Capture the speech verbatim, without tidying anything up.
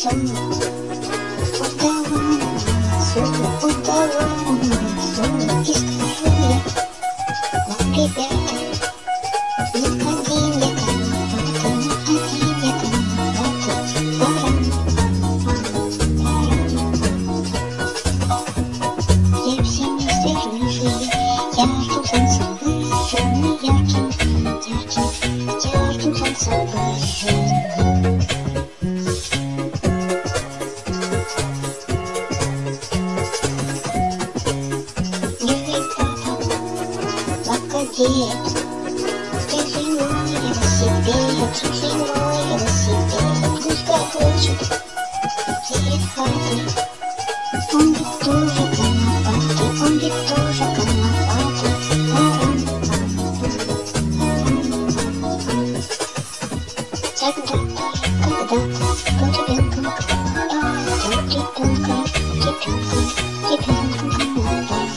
сон. Удалось, удалось, и скажу я вам, ребята, не один я конопатый, не один я конопатый. Парам, где все мы свежие, ярким солнцем выжжены, ярким, ярким, ярким солнцем выжжены. Скажи мой велосипед, скажи мой велосипед, пускай хочет перед хатой. Он ведь тоже конопатый, он ведь тоже конопатый. Когда-то, когда-то был ребенком конопатый, ребенком, ребенком, ребенком конопатый.